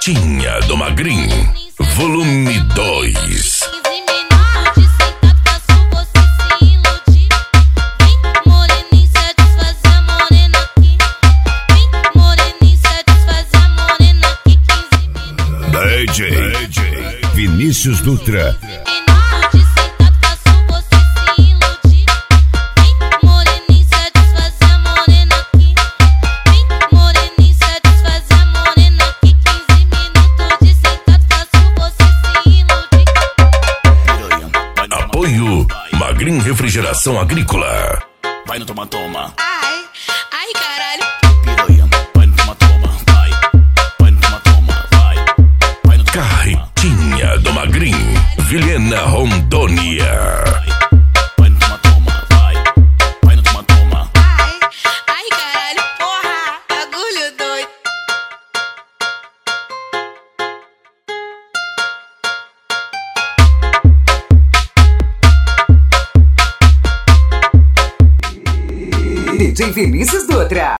Carretinha do Magrin, volume 2. DJ Vinícius Dutra. Apoio Magrin Refrigeração Agrícola. Vai no toma-toma. Ai, ai caralho. Piranha, vai no toma-toma. Vai no toma-toma. Vai no toma-toma. Carretinha do Magrin, Vilhena, Rondônia. Vai no toma-toma. Vai no toma-toma. Ai, ai caralho, porra, bagulho doido. DJ Vinícius Dutra.